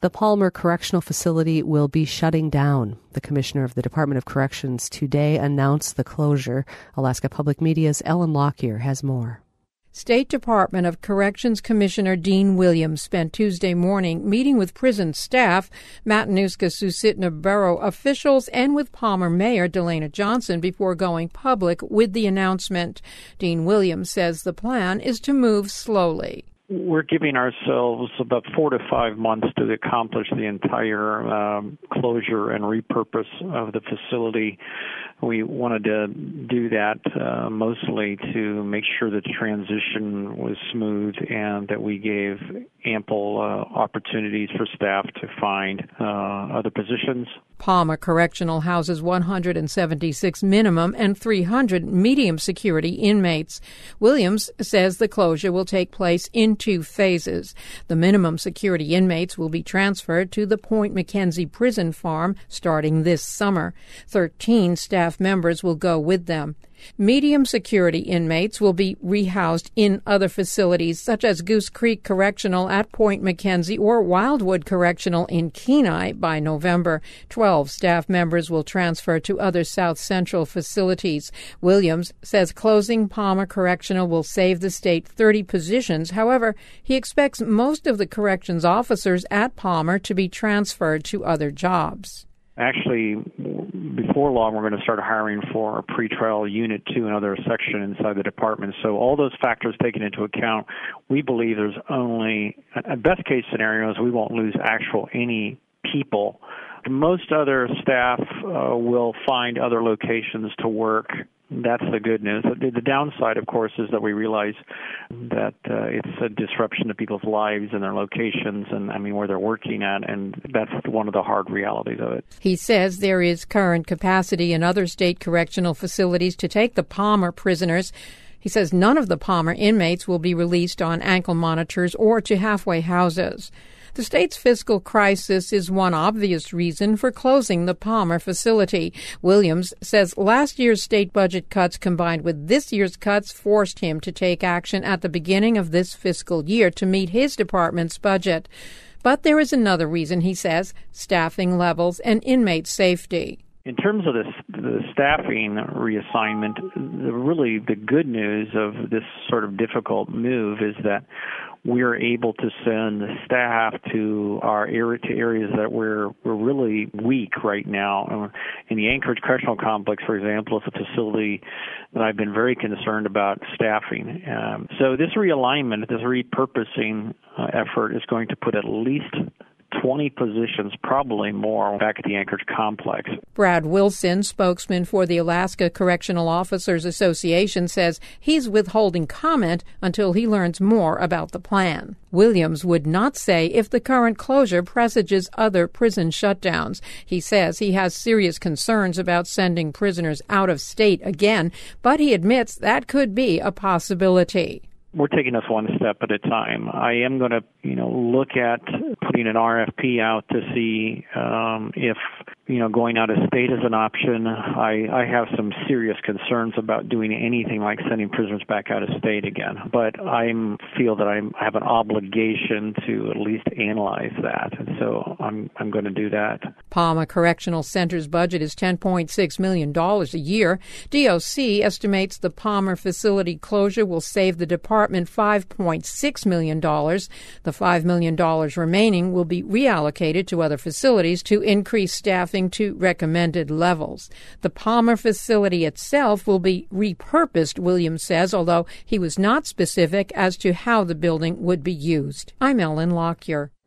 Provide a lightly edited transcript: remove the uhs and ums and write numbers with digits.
The Palmer Correctional Facility will be shutting down. The Commissioner of the Department of Corrections today announced the closure. Alaska Public Media's Ellen Lockyer has more. State Department of Corrections Commissioner Dean Williams spent Tuesday morning meeting with prison staff, Matanuska-Susitna Borough officials, and with Palmer Mayor Delana Johnson before going public with the announcement. Dean Williams says the plan is to move slowly. We're giving ourselves about 4 to 5 months to accomplish the entire closure and repurpose of the facility. We wanted to do that mostly to make sure that the transition was smooth and that we gave ample opportunities for staff to find other positions. Palmer Correctional houses 176 minimum and 300 medium security inmates. Williams says the closure will take place in 2 phases. The minimum security inmates will be transferred to the Point McKenzie prison farm starting this summer. 13 staff members will go with them. Medium security inmates will be rehoused in other facilities such as Goose Creek Correctional at Point McKenzie or Wildwood Correctional in Kenai by November. 12 staff members will transfer to other South Central facilities. Williams says closing Palmer Correctional will save the state 30 positions. However, he expects most of the corrections officers at Palmer to be transferred to other jobs. Actually, before long, we're going to start hiring for a pretrial unit 2, another section inside the department. So all those factors taken into account, we believe there's only, a best case scenario is we won't lose any people. Most other staff will find other locations to work. That's the good news. The downside, of course, is that we realize that it's a disruption to people's lives and their locations and, where they're working at, and that's one of the hard realities of it. He says there is current capacity in other state correctional facilities to take the Palmer prisoners. He says none of the Palmer inmates will be released on ankle monitors or to halfway houses. The state's fiscal crisis is one obvious reason for closing the Palmer facility. Williams says last year's state budget cuts combined with this year's cuts forced him to take action at the beginning of this fiscal year to meet his department's budget. But there is another reason, he says, staffing levels and inmate safety. In terms of the staffing reassignment, really the good news of this sort of difficult move is that we're able to send the staff to areas that we're really weak right now. In the Anchorage Correctional Complex, for example, is a facility that I've been very concerned about staffing. So this realignment, this repurposing effort is going to put at least 20 positions, probably more, back at the Anchorage complex. Brad Wilson, spokesman for the Alaska Correctional Officers Association, says he's withholding comment until he learns more about the plan. Williams would not say if the current closure presages other prison shutdowns. He says he has serious concerns about sending prisoners out of state again, but he admits that could be a possibility. We're taking this one step at a time. I am going to, look at putting an RFP out to see if, going out of state is an option. I have some serious concerns about doing anything like sending prisoners back out of state again. But I feel that I have an obligation to at least analyze that, and so I'm going to do that. Palmer Correctional Center's budget is $10.6 million a year. DOC estimates the Palmer facility closure will save the department $5.6 million. The $5 million remaining will be reallocated to other facilities to increase staffing to recommended levels. The Palmer facility itself will be repurposed, Williams says, although he was not specific as to how the building would be used. I'm Ellen Lockyer.